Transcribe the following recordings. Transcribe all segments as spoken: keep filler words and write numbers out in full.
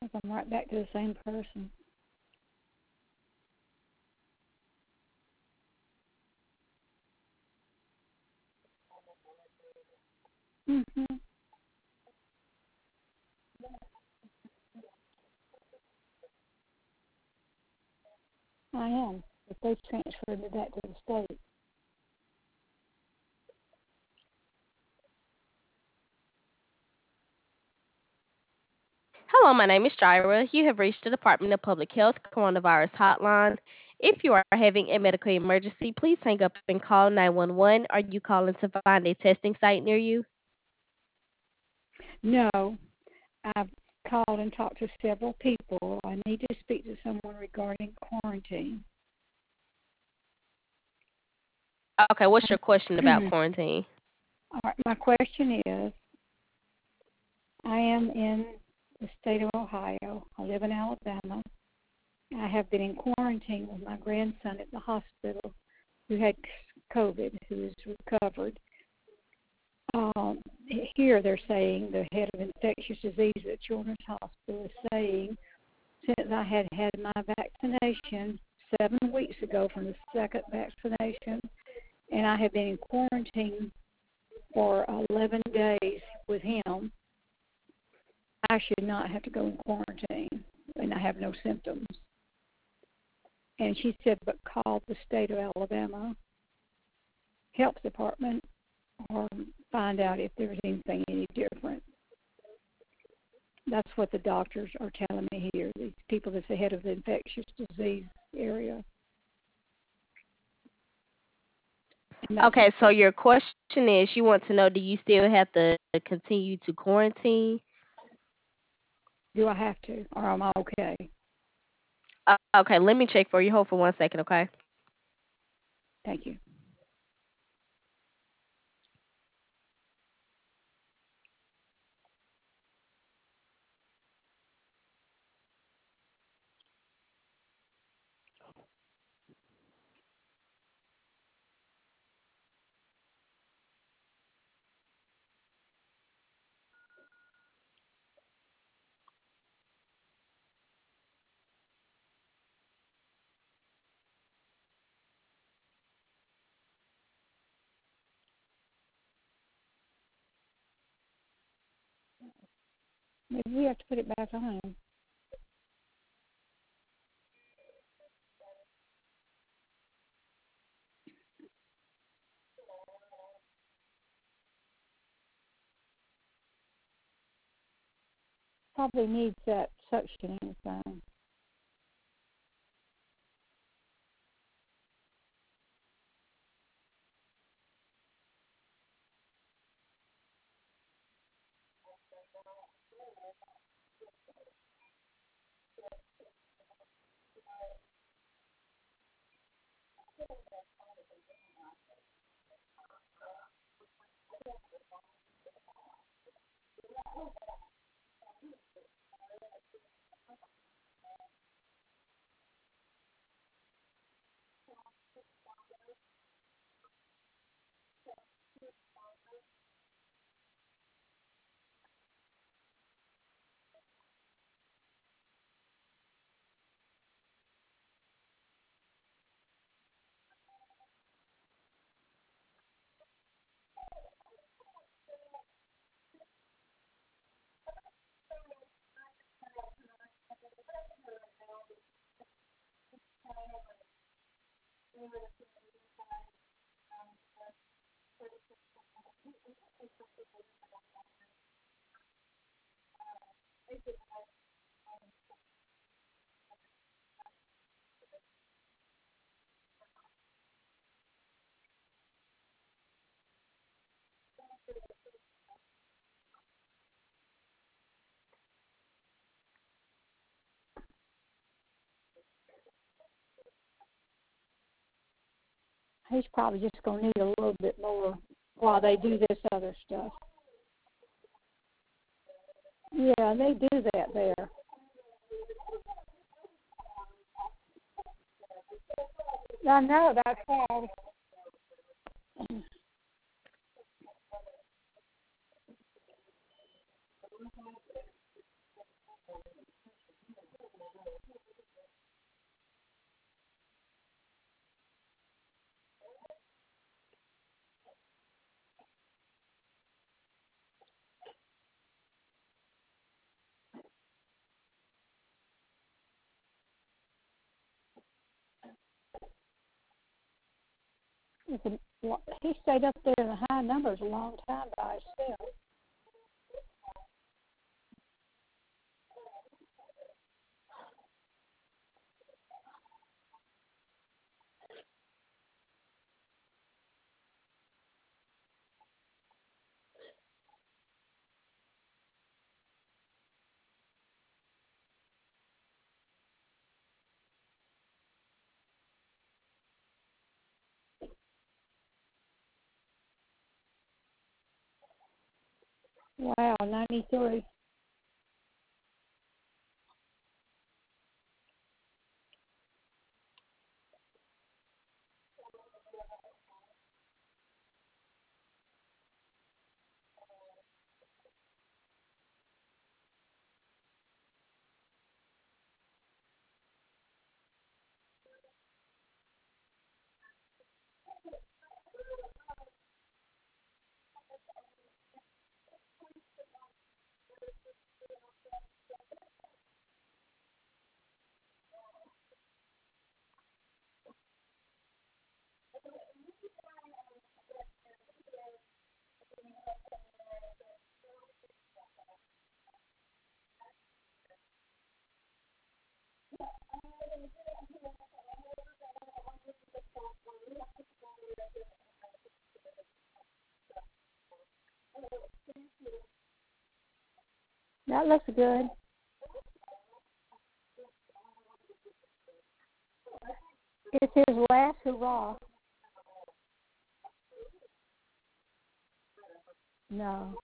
I'm right back to the same person. Mm-hmm. I am. But they transferred me back to the state. Hello, my name is Jira. You have reached the Department of Public Health Coronavirus Hotline. If you are having a medical emergency, please hang up and call nine one one. Are you calling to find a testing site near you? No, I've called and talked to several people. I need to speak to someone regarding quarantine. Okay, what's your question about All quarantine? right, my question is, I am in the state of Ohio. I live in Alabama. I have been in quarantine with my grandson at the hospital who had COVID, who is recovered. Um, Here they're saying, the head of infectious disease at Children's Hospital is saying, since I had had my vaccination seven weeks ago from the second vaccination, and I have been in quarantine for eleven days with him, I should not have to go in quarantine, and I have no symptoms. And she said, but call the state of Alabama health department or find out if there's anything any different. That's what the doctors are telling me here, these people that's the head of the infectious disease area. And that's, Okay, so your question is you want to know, do you still have to continue to quarantine? do I have to, or am I okay? Uh, okay, let me check for you. Hold for one second, okay? Thank you. Maybe we have to put it back on. Probably needs that suctioning thing. He's probably just going to need a little bit more while they do this other stuff. Yeah, they do that there. I know, that's why. It's a, he stayed up there in the high numbers a long time by himself. Wow, ninety-three. That looks good. It's his last hurrah. No.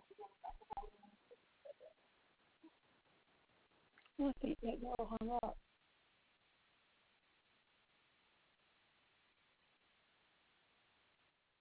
I think that girl hung up.